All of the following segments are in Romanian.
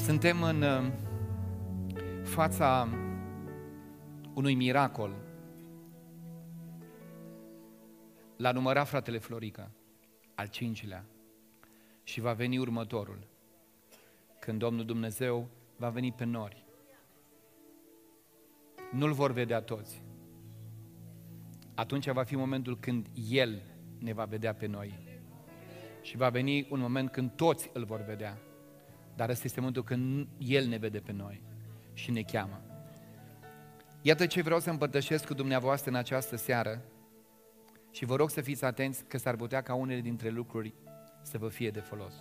Suntem în fața unui miracol. L-a numărat fratele Florica, al 5-lea. Și va veni următorul, când Domnul Dumnezeu va veni pe nori. Nu-L vor vedea toți. Atunci va fi momentul când El ne va vedea pe noi. Și va veni un moment când toți îl vor vedea. Dar ăsta este momentul când El ne vede pe noi și ne cheamă. Iată ce vreau să împărtășesc cu dumneavoastră în această seară și vă rog să fiți atenți că s-ar putea ca unele dintre lucruri să vă fie de folos.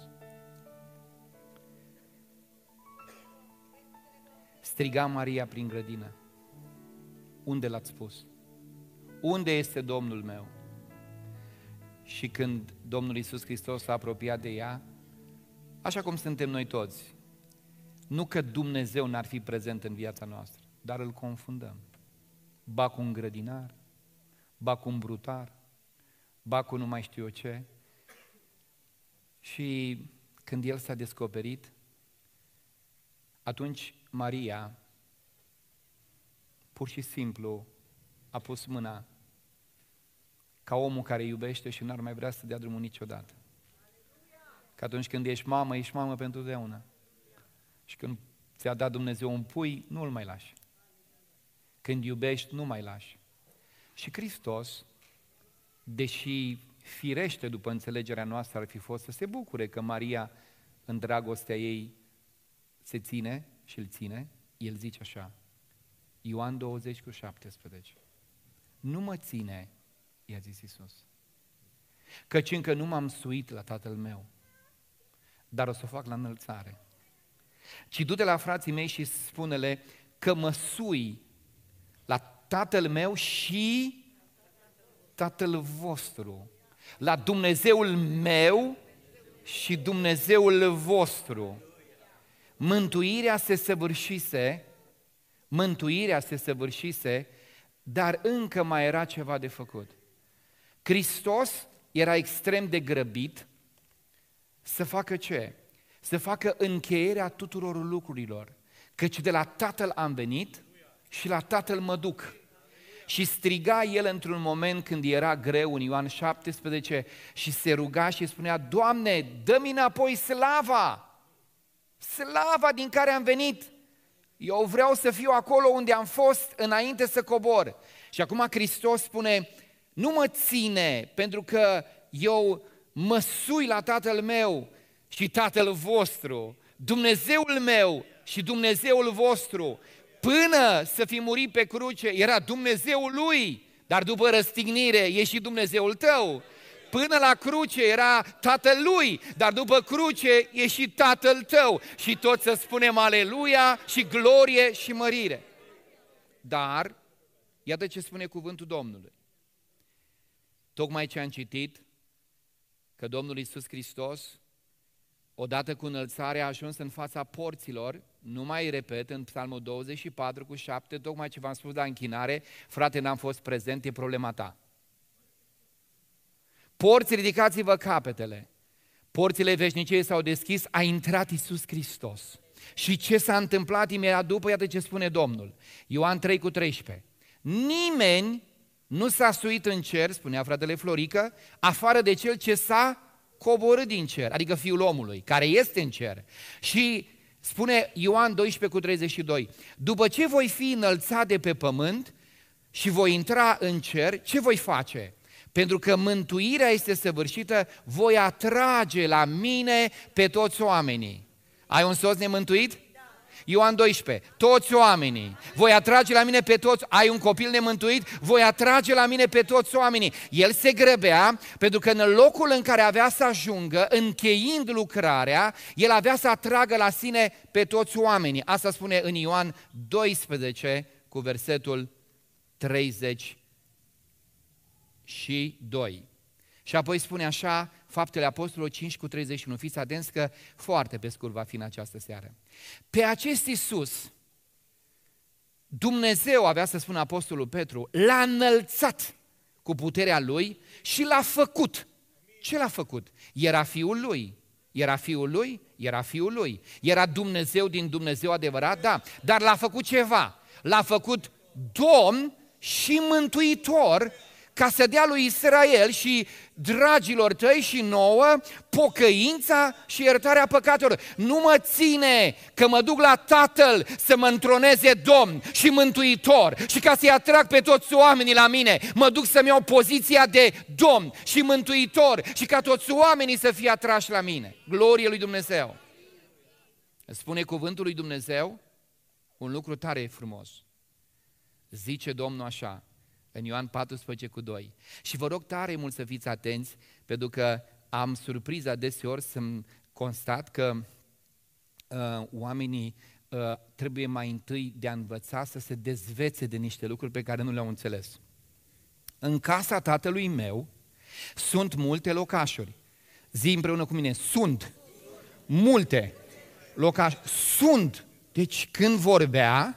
Striga Maria prin grădină. Unde l-ați pus? Unde este Domnul meu? Și când Domnul Iisus Hristos s-a apropiat de ea, așa cum suntem noi toți, nu că Dumnezeu n-ar fi prezent în viața noastră, dar îl confundăm. Ba cu un grădinar, ba cu un brutar, ba cu nu mai știu eu ce. Și când El s-a descoperit, atunci Maria pur și simplu a pus mâna ca omul care iubește și n-ar mai vrea să dea drumul niciodată. Că atunci când ești mamă pentru totdeauna. Și când ți-a dat Dumnezeu un pui, nu îl mai lași. Când iubești, nu mai lași. Și Hristos, deși firește după înțelegerea noastră ar fi fost să se bucure că Maria în dragostea ei se ține și îl ține, El zice așa, Ioan 20:17, nu mă ține, i-a zis Iisus, căci încă nu m-am suit la Tatăl meu, dar o să o fac la înălțare. Ci du-te la frații mei și spune-le că mă sui la Tatăl meu și Tatăl vostru, la Dumnezeul meu și Dumnezeul vostru. Mântuirea se săvârșise, dar încă mai era ceva de făcut. Hristos era extrem de grăbit să facă ce? Să facă încheierea tuturor lucrurilor, căci de la Tatăl am venit și la Tatăl mă duc. Și striga El într-un moment când era greu, în Ioan 17, și se ruga și spunea, Doamne, dă-mi înapoi slava din care am venit. Eu vreau să fiu acolo unde am fost înainte să cobor. Și acum Hristos spune, nu mă ține pentru că eu mă sui la Tatăl meu și Tatăl vostru, Dumnezeul meu și Dumnezeul vostru. Până să fi murit pe cruce era Dumnezeul lui, dar după răstignire e și Dumnezeul tău. Până la cruce era Tatăl lui, dar după cruce e și Tatăl tău. Și tot să spunem aleluia și glorie și mărire. Dar, iată ce spune cuvântul Domnului. Tocmai ce am citit, că Domnul Iisus Hristos, odată cu înălțarea, a ajuns în fața porților, nu mai repet, în Psalmul 24:7, tocmai ce v-am spus la închinare, frate, n-am fost prezent, e problema ta. Porți, ridicați-vă capetele. Porțile veșniciei s-au deschis, a intrat Iisus Hristos. Și ce s-a întâmplat imediat după, iată ce spune Domnul. Ioan 3:13. Nimeni nu s-a suit în cer, spunea fratele Florică, afară de cel ce s-a coborât din cer, adică Fiul omului, care este în cer. Și spune Ioan 12:32, după ce voi fi înălțat de pe pământ și voi intra în cer, ce voi face? Pentru că mântuirea este săvârșită, voi atrage la mine pe toți oamenii. Ai un soț nemântuit? Ioan 12, toți oamenii, voi atrage la mine pe toți, ai un copil nemântuit, voi atrage la mine pe toți oamenii. El se grăbea pentru că în locul în care avea să ajungă, încheind lucrarea, el avea să atragă la sine pe toți oamenii. Asta spune în Ioan 12 cu versetul 32. Și apoi spune așa, Faptele Apostolilor 5:31. Fiți atenți că foarte pe scurt va fi în această seară. Pe acest Iisus, Dumnezeu, avea să spună Apostolul Petru, l-a înălțat cu puterea Lui și l-a făcut. Ce l-a făcut? Era Fiul Lui. Era Fiul Lui? era Fiul lui. Era Dumnezeu din Dumnezeu adevărat, da, dar l-a făcut ceva. L-a făcut Domn și Mântuitor, ca să dea lui Israel și dragilor tăi și nouă pocăința și iertarea păcatelor. Nu mă ține că mă duc la Tatăl să mă întroneze Domn și Mântuitor și ca să-i atrag pe toți oamenii la mine, mă duc să-mi iau poziția de Domn și Mântuitor și ca toți oamenii să fie atrași la mine. Glorie lui Dumnezeu! Spune cuvântul lui Dumnezeu un lucru tare frumos. Zice Domnul așa, în Ioan 14:2. Și vă rog tare mult să fiți atenți, pentru că am surpriza deseori să-mi constat că oamenii trebuie mai întâi de a învăța să se dezvețe de niște lucruri pe care nu le-au înțeles. În casa tatălui meu sunt multe locașuri. Zi împreună cu mine, sunt multe locașuri. Sunt. Deci când vorbea,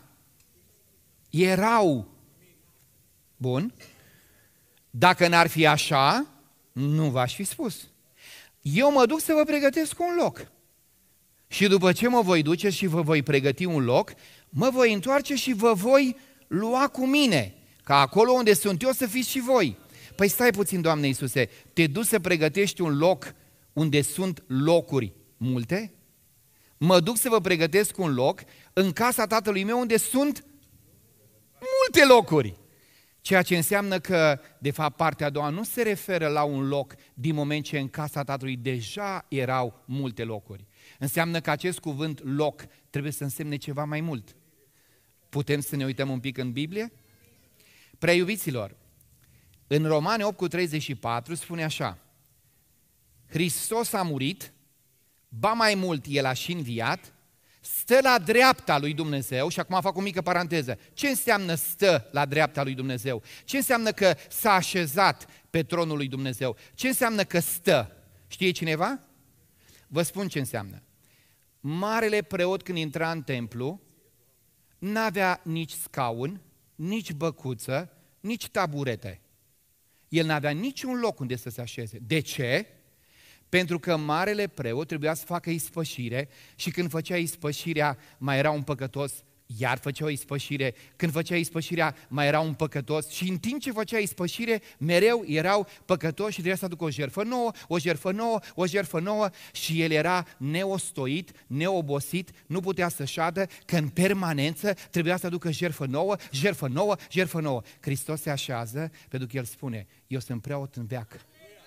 erau. Bun. Dacă n-ar fi așa, nu v-aș fi spus. Eu mă duc să vă pregătesc un loc. Și după ce mă voi duce și vă voi pregăti un loc, mă voi întoarce și vă voi lua cu mine, ca acolo unde sunt eu să fiți și voi. Păi stai puțin, Doamne Iisuse, te duci să pregătești un loc unde sunt locuri multe? Mă duc să vă pregătesc un loc în casa tatălui meu unde sunt multe locuri. Ceea ce înseamnă că, de fapt, partea a doua nu se referă la un loc din moment ce în casa tatălui deja erau multe locuri. Înseamnă că acest cuvânt loc trebuie să însemne ceva mai mult. Putem să ne uităm un pic în Biblie? Prea iubiților, în Romani 8:34 spune așa: Hristos a murit, ba mai mult, El a și înviat, stă la dreapta lui Dumnezeu. Și acum fac o mică paranteză. Ce înseamnă stă la dreapta lui Dumnezeu? Ce înseamnă că s-a așezat pe tronul lui Dumnezeu? Ce înseamnă că stă? Știe cineva? Vă spun ce înseamnă. Marele preot, când intra în templu, n-avea nici scaun, nici băcuță, nici taburete. El n-avea niciun loc unde să se așeze. De ce? Pentru că marele preot trebuia să facă ispășire și când făcea ispășirea mai era un păcătos, iar făcea o ispășire, când făcea ispășirea mai era un păcătos și în timp ce făcea ispășire mereu erau păcătoși și trebuia să aducă o jertfă nouă, o jertfă nouă, o jertfă nouă și el era neostoit, neobosit, nu putea să șadă, că în permanență trebuia să aducă jertfă nouă, jertfă nouă, jertfă nouă. Hristos se așează pentru că El spune, eu sunt preot în veac.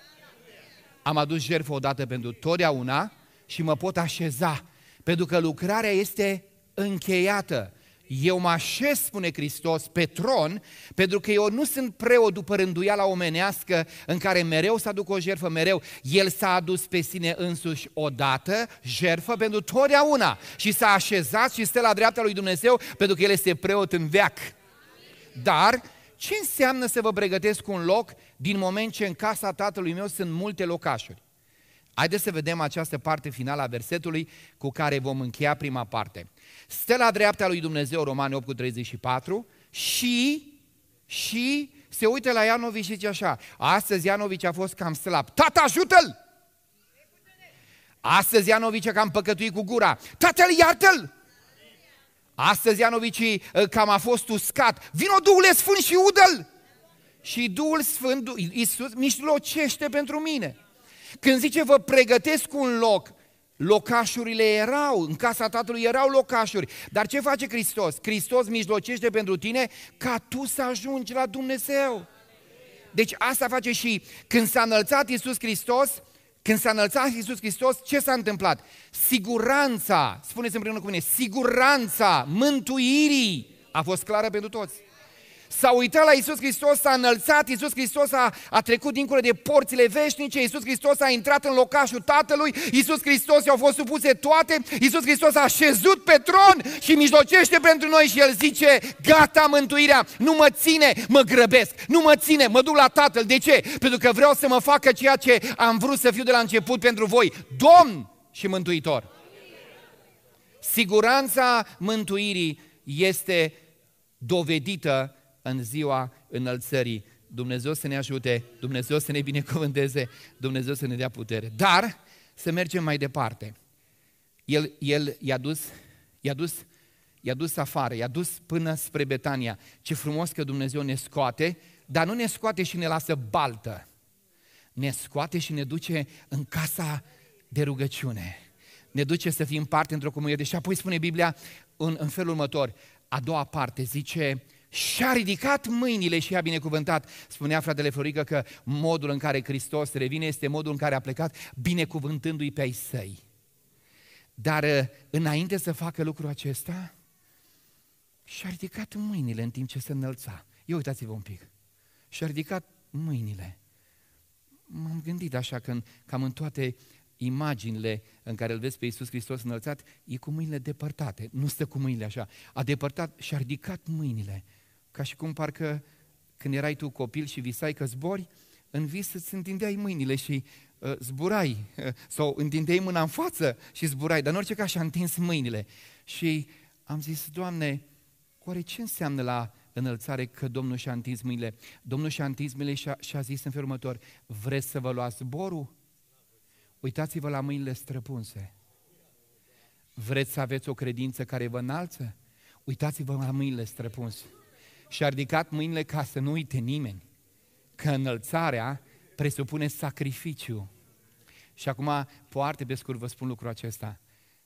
Am adus jertfă odată pentru totdeauna și mă pot așeza, pentru că lucrarea este încheiată. Eu mă așez, spune Hristos, pe tron, pentru că eu nu sunt preot după rânduiala omenească în care mereu să aduc o jertfă, mereu. El s-a adus pe sine însuși odată, jertfă pentru totdeauna și s-a așezat și stă la dreapta lui Dumnezeu pentru că El este preot în veac. Dar ce înseamnă să vă pregătesc un loc din moment ce în casa tatălui meu sunt multe locașuri? Haideți să vedem această parte finală a versetului cu care vom încheia prima parte. Stă la dreapta lui Dumnezeu, Romani 8:34, și se uită la Ianovici și zice așa: astăzi Ianovici a fost cam slab. Tată, ajută-l! Astăzi Ianovici a cam păcătuit cu gura. Tată-l, iartă-l! Astăzi Ianovici cam a fost uscat. Vino Duhule Sfânt și udă-l! Și Duhul Sfânt, Iisus, mijlocește pentru mine. Când zice vă pregătesc un loc, locașurile erau, în casa Tatălui erau locașuri. Dar ce face Hristos? Hristos mijlocește pentru tine ca tu să ajungi la Dumnezeu. Deci asta face și când s-a înălțat Iisus Hristos, ce s-a întâmplat? Siguranța, spuneți împreună cu mine, siguranța mântuirii a fost clară pentru toți. S-a uitat la Iisus Hristos, s-a înălțat, Iisus Hristos a trecut dincolo de porțile veșnice, Iisus Hristos a intrat în locașul Tatălui, Iisus Hristos i-au fost supuse toate, Iisus Hristos a șezut pe tron și mijlocește pentru noi și El zice, gata mântuirea, nu mă ține, mă grăbesc, nu mă ține, mă duc la Tatăl. De ce? Pentru că vreau să mă facă ceea ce am vrut să fiu de la început pentru voi, Domn și Mântuitor. Siguranța mântuirii este dovedită în ziua înălțării. Dumnezeu să ne ajute, Dumnezeu să ne binecuvânteze, Dumnezeu să ne dea putere. Dar să mergem mai departe. El i-a dus afară, i-a dus până spre Betania. Ce frumos că Dumnezeu ne scoate, dar nu ne scoate și ne lasă baltă. Ne scoate și ne duce în casa de rugăciune. Ne duce să fim parte într-o comunitate. Și apoi spune Biblia în felul următor, a doua parte, zice, și-a ridicat mâinile și i-a binecuvântat. Spunea fratele Florică că modul în care Hristos revine este modul în care a plecat, binecuvântându-i pe ai săi. Dar înainte să facă lucrul acesta, și-a ridicat mâinile în timp ce se înălța. Ia uitați-vă un pic. Și-a ridicat mâinile. M-am gândit așa că cam în toate imaginile în care îl vezi pe Iisus Hristos înălțat, e cu mâinile depărtate, nu stă cu mâinile așa. A depărtat și a ridicat mâinile, ca și cum parcă când erai tu copil și visai că zbori, în vis îți întindeai mâinile și zburai, sau întindeai mâna în față și zburai, dar în orice caz și-a întins mâinile. Și am zis, Doamne, oare ce înseamnă la înălțare că Domnul și-a întins mâinile? Domnul și-a întins mâinile și a zis în felul următor, vreți să vă luați zborul? Uitați-vă la mâinile străpunse. Vreți să aveți o credință care vă înalță? Uitați-vă la mâinile străpunse. Și-a ridicat mâinile ca să nu uite nimeni că înălțarea presupune sacrificiu. Și acum, foarte pe scurt, vă spun lucrul acesta.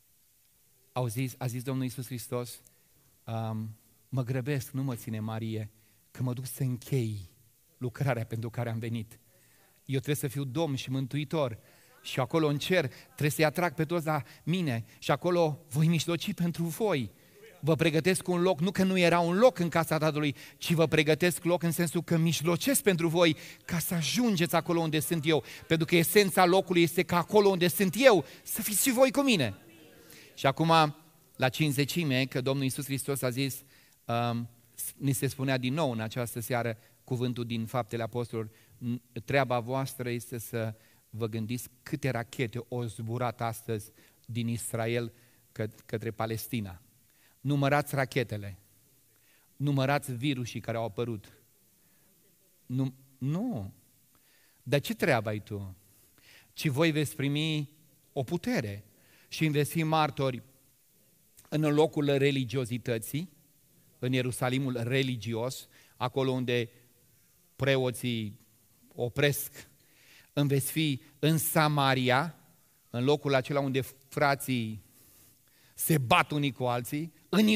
A zis Domnul Iisus Hristos, mă grăbesc, nu mă ține Marie, că mă duc să închei lucrarea pentru care am venit. Eu trebuie să fiu Domn și Mântuitor și acolo în cer trebuie să-i atrag pe toți la mine și acolo voi mijloci pentru voi. Vă pregătesc un loc, nu că nu era un loc în casa Tatălui, ci vă pregătesc loc în sensul că mijlocesc pentru voi ca să ajungeți acolo unde sunt eu. Pentru că esența locului este că acolo unde sunt eu, să fiți și voi cu mine. Și acum, la cincizecime, că Domnul Iisus Hristos a zis, ni se spunea din nou în această seară cuvântul din Faptele Apostolilor, treaba voastră este să vă gândiți câte rachete au zburat astăzi din Israel către Palestina. Numărați rachetele, numărați virusii care au apărut. Nu. Dar ce treabă ai tu? Ci voi veți primi o putere și veți fi martori în locul religiozității, în Ierusalimul religios, acolo unde preoții opresc, veți fi în Samaria, în locul acela unde frații se bat unii cu alții,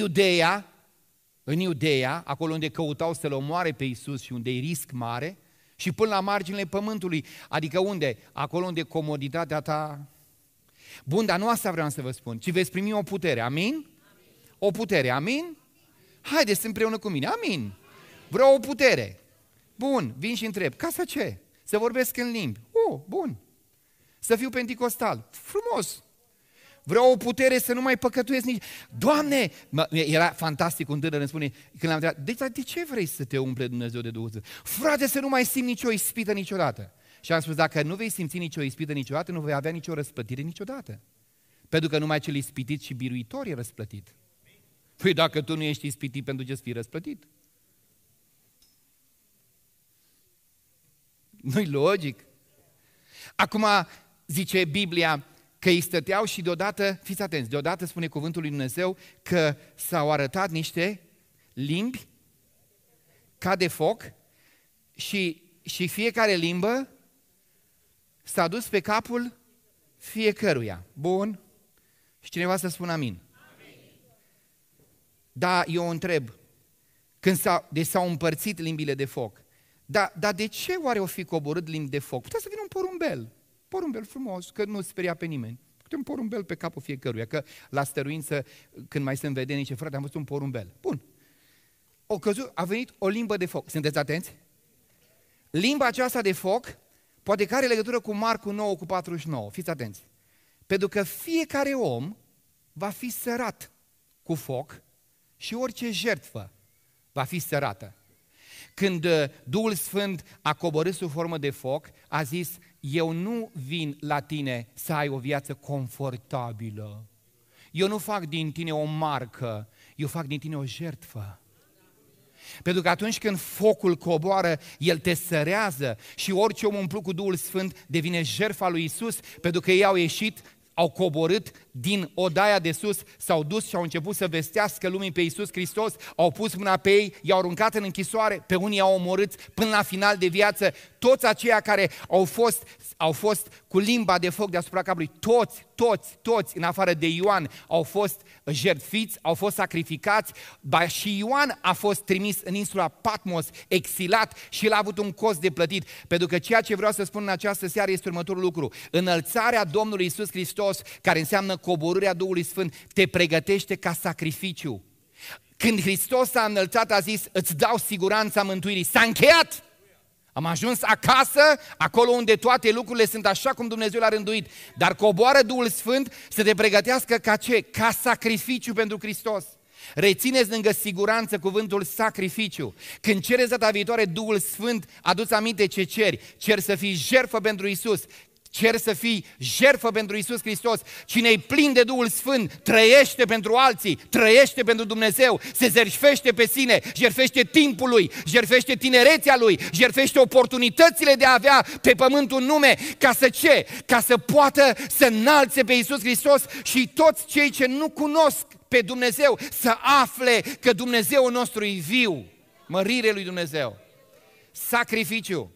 în Iudeea, acolo unde căutau să-L omoare pe Iisus și unde e risc mare, și până la marginile pământului, adică unde? Acolo unde comoditatea ta... Bun, dar nu asta vreau să vă spun, ci veți primi o putere, amin? O putere, amin? Haideți împreună cu mine, amin? Vreau o putere. Bun, vin și întreb, ca să ce? Să vorbesc în limbi. Bun. Să fiu penticostal. Frumos. Vreau o putere să nu mai păcătuiesc nici... Doamne! Era fantastic un tânăr îmi spune, când l-am întrebat, de ce vrei să te umple Dumnezeu de Duhul Sfânt? Frate, să nu mai simți nicio ispită niciodată. Și am spus, dacă nu vei simți nicio ispită niciodată, nu vei avea nicio răsplătire niciodată. Pentru că numai cel ispitit și biruitor e răsplătit. Păi dacă tu nu ești ispitit, pentru ce să fii răsplătit? Nu-i logic. Acum zice Biblia că îi stăteau și deodată, fiți atenți, deodată spune cuvântul lui Dumnezeu că s-au arătat niște limbi ca de foc și fiecare limbă s-a dus pe capul fiecăruia. Bun? Și cineva să spună amin. Da, eu întreb, când s-au împărțit limbile de foc, dar de ce oare o fi coborât limbi de foc? Putea să vină un porumbel frumos, că nu speria pe nimeni. Putea un porumbel pe capul fiecăruia, că la stăruință, când mai sunt vedeni, ce frate, am văzut un porumbel. Bun. A venit o limbă de foc. Sunteți atenți? Limba aceasta de foc poate că are legătură cu Marcu 9 cu 49. Fiți atenți. Pentru că fiecare om va fi sărat cu foc și orice jertfă va fi sărată. Când Duhul Sfânt a coborât sub formă de foc, a zis, eu nu vin la tine să ai o viață confortabilă. Eu nu fac din tine o marcă, eu fac din tine o jertfă. Pentru că atunci când focul coboară, el te sărează și orice om umplut cu Duhul Sfânt devine jertfa lui Iisus, pentru că ei au ieșit au coborât din odaia de sus, s-au dus și au început să vestească lumii pe Iisus Hristos, au pus mâna pe ei, i-au aruncat în închisoare, pe unii au omorât până la final de viață, toți aceia care au fost cu limba de foc deasupra capului, toți, în afară de Ioan, au fost jertfiți, au fost sacrificați, ba și Ioan a fost trimis în insula Patmos, exilat și el a avut un cost de plătit, pentru că ceea ce vreau să spun în această seară este următorul lucru: înălțarea Domnului Iisus Hristos, care înseamnă coborârea Duhului Sfânt, te pregătește ca sacrificiu. Când Hristos s-a înălțat, a zis: îți dau siguranța mântuirii, s-a încheiat! Am ajuns acasă, acolo unde toate lucrurile sunt așa cum Dumnezeu l-a rânduit, dar coboară Duhul Sfânt să te pregătească ca ce? Ca sacrificiu pentru Hristos. Rețineți lângă siguranță cuvântul sacrificiu. Când cereți data viitoare Duhul Sfânt, adu-ți aminte ce ceri. Cer să fii jertfă pentru Iisus. Cer să fii jertfă pentru Iisus Hristos. Cine-i plin de Duhul Sfânt trăiește pentru alții, trăiește pentru Dumnezeu, se jertfește pe sine, jertfește timpul lui, jertfește tinerețea lui, jertfește oportunitățile de a avea pe pământ un nume, ca să ce? Ca să poată să înalțe pe Iisus Hristos și toți cei ce nu cunosc pe Dumnezeu să afle că Dumnezeul nostru e viu. Mărire lui Dumnezeu. Sacrificiu.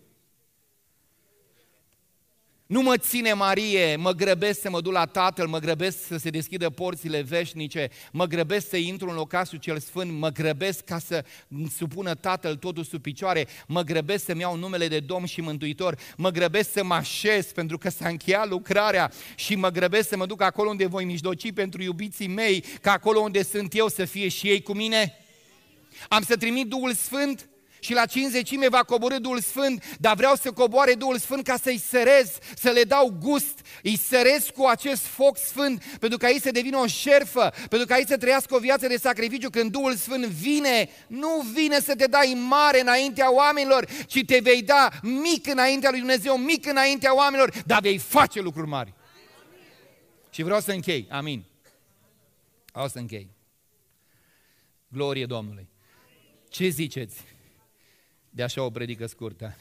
Nu mă ține Marie, mă grăbesc să mă duc la Tatăl, mă grăbesc să se deschidă porțile veșnice, mă grăbesc să intru în locașul cel sfânt, mă grăbesc ca să supună Tatăl totul sub picioare, mă grăbesc să-mi iau numele de Domn și Mântuitor, mă grăbesc să mă așez pentru că s-a încheiat lucrarea și mă grăbesc să mă duc acolo unde voi mijloci pentru iubiții mei, ca acolo unde sunt eu să fie și ei cu mine. Am să trimit Duhul Sfânt și la cincizecime va coborî Duhul Sfânt, dar vreau să coboare Duhul Sfânt ca să-i sărez, să le dau gust, îi sărez cu acest foc sfânt, pentru ca ei să devină o șerfă, pentru ca ei să trăiască o viață de sacrificiu. Când Duhul Sfânt vine, nu vine să te dai mare înaintea oamenilor, ci te vei da mic înaintea lui Dumnezeu, mic înaintea oamenilor, dar vei face lucruri mari. Și vreau să închei, amin. Vreau să închei. Glorie Domnului. Ce ziceți de așa o predică scurtă?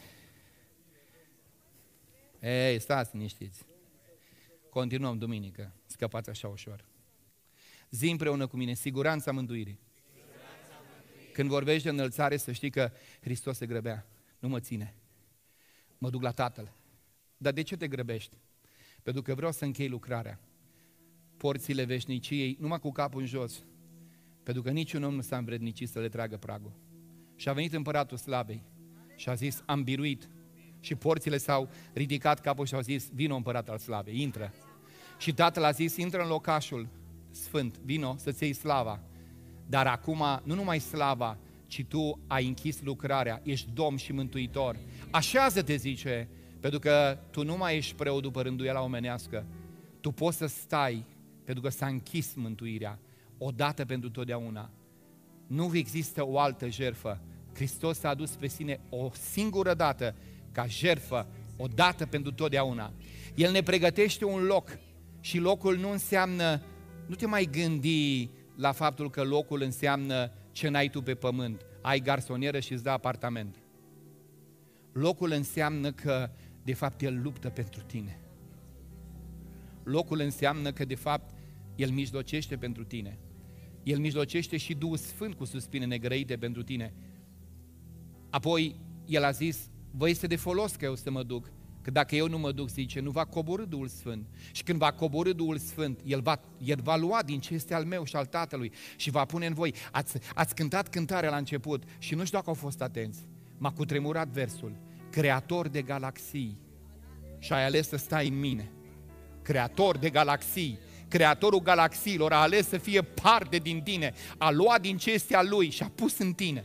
Ei, stați liniștiți. Continuăm duminică. Scăpați așa ușor. Zi împreună cu mine: siguranța mântuirii. Când vorbești de înălțare, să știi că Hristos se grăbea. Nu mă ține. Mă duc la Tatăl. Dar de ce te grăbești? Pentru că vreau să închei lucrarea. Porțile veșniciei, numai cu capul în jos. Pentru că niciun om nu s-a învrednicit să le tragă pragul. Și a venit împăratul slavei și a zis: am biruit. Și porțile s-au ridicat capul și au zis: vino împărat al slavei, intră. Și Tatăl a zis: intră în locașul sfânt, vino să-ți iei slava. Dar acum nu numai slava, ci tu ai închis lucrarea, ești Domn și Mântuitor. Așează-te, zice, pentru că tu nu mai ești preot după rânduiala omenească. Tu poți să stai, pentru că s-a închis mântuirea, odată pentru totdeauna. Nu există o altă jertfă. Hristos s-a adus pe sine o singură dată ca jertfă, o dată pentru totdeauna. El ne pregătește un loc și locul nu înseamnă, nu te mai gândi la faptul că locul înseamnă ce n-ai tu pe pământ. Ai garsonieră și îți dă apartament. Locul înseamnă că de fapt El luptă pentru tine. Locul înseamnă că de fapt El mijlocește pentru tine. El mijlocește și Duhul Sfânt cu suspine negrăite pentru tine. Apoi El a zis: vă este de folos că eu să mă duc, că dacă eu nu mă duc, zice, nu va coborî Duhul Sfânt. Și când va coborî Duhul Sfânt, El va lua din ce este al meu și al Tatălui și va pune în voi. Ați cântat cântarea la început și nu știu dacă au fost atenți. M-a cutremurat versul: Creator de galaxii, și ai ales să stai în mine. Creator de galaxii, Creatorul galaxiilor a ales să fie parte din tine, a luat din ce este al Lui și a pus în tine.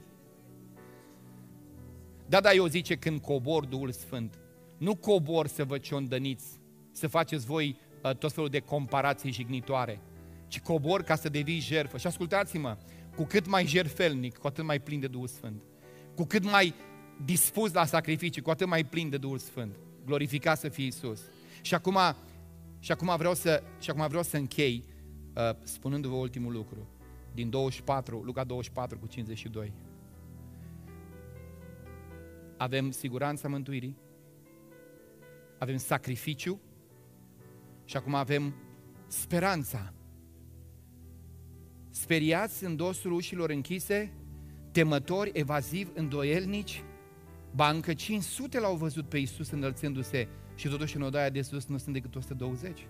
Da, eu zice, când cobor Duhul Sfânt, nu cobor să vă ciondăniți, să faceți voi tot felul de comparații jignitoare, ci cobor ca să devii jertfă. Și ascultați-mă, cu cât mai jertfelnic, cu atât mai plin de Duhul Sfânt. Cu cât mai dispus la sacrificii, cu atât mai plin de Duhul Sfânt. Glorificat să fie Iisus. Și acum vreau să închei spunându-vă ultimul lucru. Din Luca 24 cu 52. Avem siguranța mântuirii, avem sacrificiu și acum avem speranța. Speriați în dosul ușilor închise, temători, evazivi, îndoielnici, ba încă 500 l-au văzut pe Iisus înălțându-se și totuși în odaia de sus nu sunt decât 120.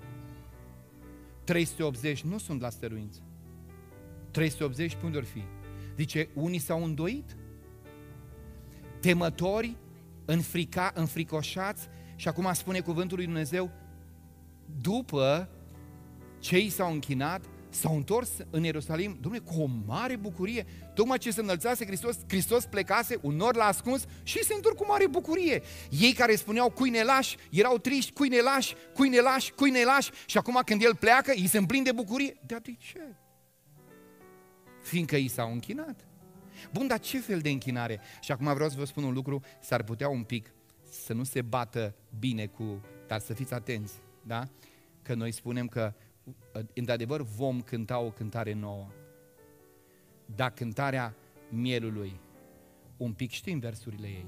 380 nu sunt la stăruință. 380 pe unde or fi? Zice, unii s-au îndoit, temători, înfricoșați, și acum spune cuvântul lui Dumnezeu, după ce i s-au închinat, s-au întors în Ierusalim, Dom'le, cu o mare bucurie, tocmai ce se înălțase Hristos plecase, un nor l-a ascuns și se întorc cu mare bucurie. Ei care spuneau cui ne lași, erau triști, cui ne lași, cui ne lași, cui ne lași, și acum când El pleacă, ei se împlin de bucurie. Dar de ce? Fiindcă i s-au închinat. Bun, dar ce fel de închinare? Și acum vreau să vă spun un lucru, s-ar putea un pic să nu se bată bine cu, dar să fiți atenți, da? Că noi spunem că într-adevăr vom cânta o cântare nouă, dar cântarea mielului, un pic știm versurile ei.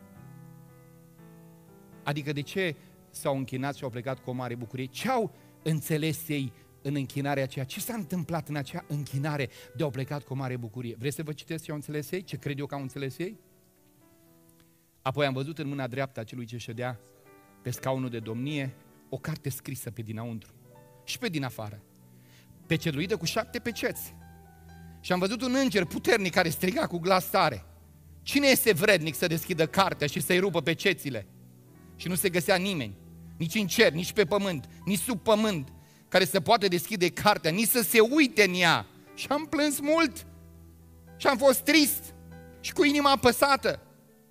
Adică de ce s-au închinat și au plecat cu o mare bucurie? Ce au înțeles ei în închinarea aceea? Ce s-a întâmplat în acea închinare de au plecat cu o mare bucurie? Vreți să vă citesc ce au înțeles ei? Ce cred eu că au înțeles ei? Apoi am văzut în mâna dreaptă a celui ce ședea pe scaunul de domnie o carte scrisă pe dinăuntru și pe din afară, pecetluită cu 7 peceți. Și am văzut un înger puternic care striga cu glas tare: cine este vrednic să deschidă cartea și să-i rupă pecețile? Și nu se găsea nimeni, nici în cer, nici pe pământ, nici sub pământ, care să poată deschide cartea, nici să se uite în ea. Și am plâns mult și am fost trist și cu inima apăsată,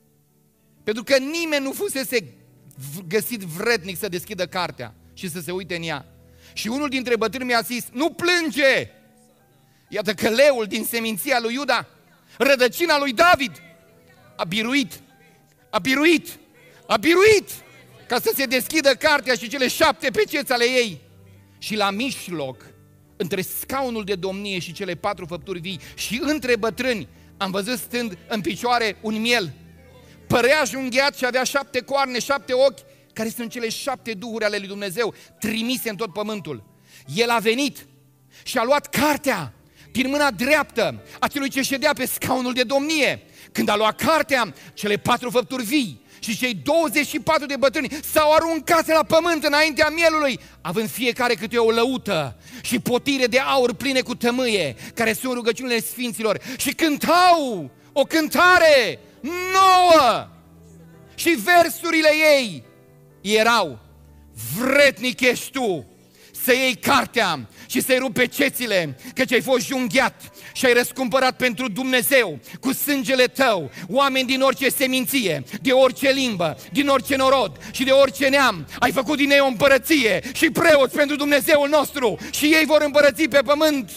pentru că nimeni nu fusese găsit vrednic să deschidă cartea și să se uite în ea. Și unul dintre bătrâni mi-a zis: nu plânge! Iată că leul din seminția lui Iuda, rădăcina lui David, a biruit, a biruit, a biruit ca să se deschidă cartea și cele 7 peceți ale ei. Și la mijloc, între scaunul de domnie și cele 4 făpturi vii și între bătrâni, am văzut stând în picioare un miel. Părea junghiat și avea 7 coarne, 7 ochi, care sunt cele 7 duhuri ale lui Dumnezeu, trimise în tot pământul. El a venit și a luat cartea din mâna dreaptă a celui ce ședea pe scaunul de domnie. Când a luat cartea, cele 4 făpturi vii și cei 24 de bătrâni s-au aruncat la pământ înaintea mielului, având fiecare câte o lăută și potire de aur pline cu tămâie, care sunt rugăciunile sfinților, și cântau o cântare nouă. Și versurile ei erau: vrednic ești tu să iei cartea și să-i rupi pecețile, căci ai fost junghiat și ai răscumpărat pentru Dumnezeu cu sângele tău oameni din orice seminție, de orice limbă, din orice norod și de orice neam. Ai făcut din ei o împărăție și preoți pentru Dumnezeul nostru și ei vor împărăți pe pământ.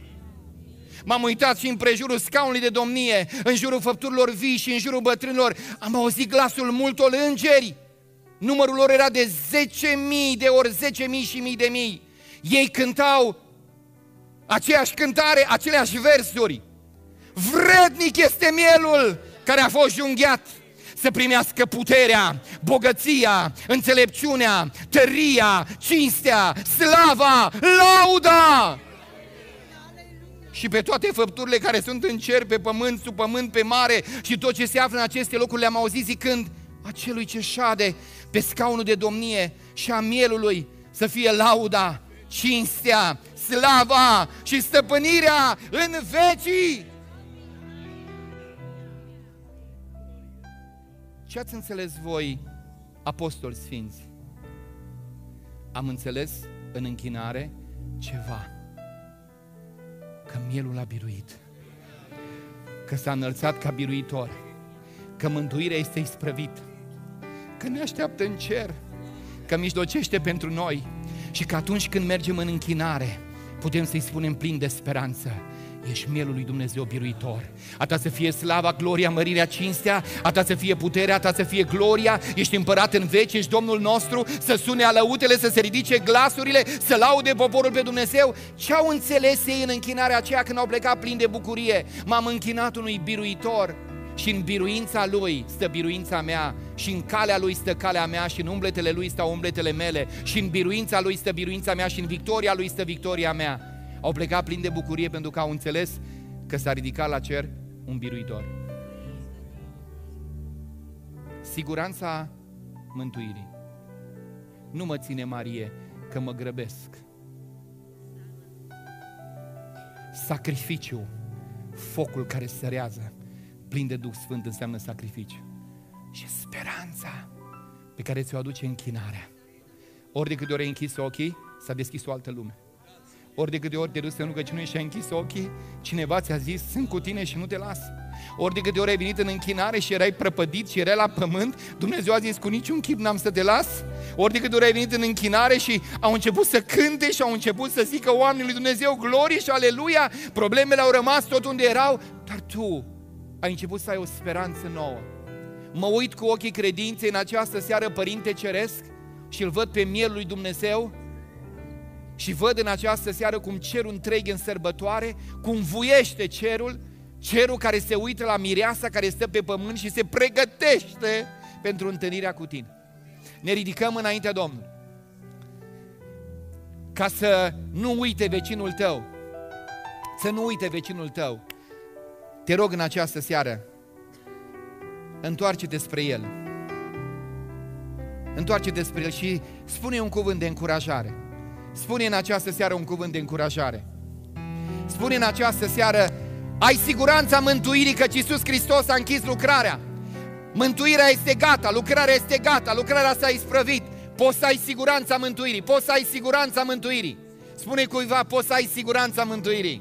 M-am uitat și în prejurul scaunului de domnie, în jurul făpturilor vii și în jurul bătrânilor. Am auzit glasul multor îngeri. Numărul lor era de 10.000 de ori 10.000 și mii de mii. Ei cântau aceeași cântare, aceleași versuri. Vrednic este mielul care a fost junghiat să primească puterea, bogăția, înțelepciunea, tăria, cinstea, slava, lauda și pe toate făpturile care sunt în cer, pe pământ, sub pământ, pe mare și tot ce se află în aceste locuri. Le-am auzit zicând: acelui ce șade pe scaunul de domnie și a mielului să fie lauda, cinstea, slava și stăpânirea în vecii. Ce ați înțeles voi, apostoli sfinți? Am înțeles în închinare ceva: că mielul a biruit, că s-a înălțat ca biruitor, că mântuirea este isprăvit, că ne așteaptă în cer, că mijlocește pentru noi și că atunci când mergem în închinare putem să-i spunem plin de speranță: ești mielul lui Dumnezeu biruitor. A ta să fie slava, gloria, mărirea, cinstea, a ta să fie puterea, a ta să fie gloria, ești împărat în veci, ești Domnul nostru, să sune alăutele, să se ridice glasurile, să laude poporul pe Dumnezeu. Ce au înțeles ei în închinarea aceea când au plecat plini de bucurie? M-am închinat unui biruitor. și în biruința Lui stă biruința mea, și în calea Lui stă calea mea, și în umbletele Lui stau umbletele mele, și în biruința Lui stă biruința mea, și în victoria Lui stă victoria mea. Au plecat plini de bucurie pentru că au înțeles că s-a ridicat la cer un biruitor. Siguranța mântuirii nu mă ține, Marie, că mă grăbesc. Sacrificiu, focul care sărează, plin de Duh Sfânt, înseamnă sacrificiu. Și speranța pe care ți-o aduce închinarea. Ori de câte ori ai închis ochii, s-a deschis o altă lume. Ori de câte ori te duci în rugăciune și ai închis ochii, cineva ți-a zis, sunt cu tine și nu te las. Ori de câte ori ai venit în închinare și erai prăpădit și erai la pământ, Dumnezeu a zis, cu niciun chip n-am să te las. Ori de câte ori ai venit în închinare și au început să cânte și au început să zică oamenii lui Dumnezeu, glorie și aleluia, problemele au rămas tot unde erau, dar tu ai început să ai o speranță nouă. Mă uit cu ochii credinței în această seară, Părinte Ceresc, și îl văd pe mielul lui Dumnezeu și văd în această seară cum cerul întreg în sărbătoare, cum vuiește cerul, cerul care se uită la mireasa care stă pe pământ și se pregătește pentru întâlnirea cu tine. Ne ridicăm înaintea Domnului ca să nu uite vecinul tău, să nu uite vecinul tău. Te rog în această seară, întoarce-te spre el. Întoarce-te spre el și spune un cuvânt de încurajare. Spune în această seară un cuvânt de încurajare. Spune în această seară, ai siguranța mântuirii, căci Iisus Hristos a închis lucrarea. Mântuirea este gata, lucrarea este gata, lucrarea s-a isprăvit. Poți să ai siguranța mântuirii, poți să ai siguranța mântuirii. Spune cuiva, poți să ai siguranța mântuirii.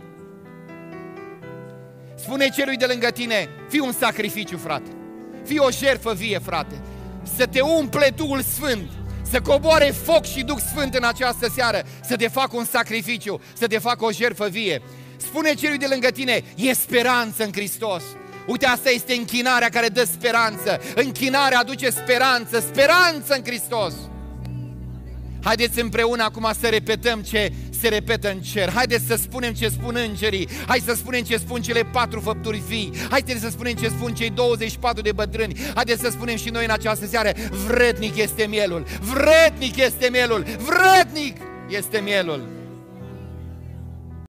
Spune celui de lângă tine, fii un sacrificiu, frate. Fii o jertfă vie, frate. Să te umple Duhul Sfânt, să coboare foc și Duh Sfânt în această seară, să te facă un sacrificiu, să te facă o jertfă vie. Spune celui de lângă tine, e speranță în Hristos. Uite, asta este închinarea care dă speranță. Închinarea aduce speranță, speranță în Hristos. Haideți împreună acum să repetăm ce se repetă în cer. Haideți să spunem ce spun îngerii. Hai să spunem ce spun cele 4 făpturi vii. Haideți să spunem ce spun cei 24 de bătrâni. Haideți să spunem și noi în această seară, vrednic este mielul, vrednic este mielul, vrednic este mielul.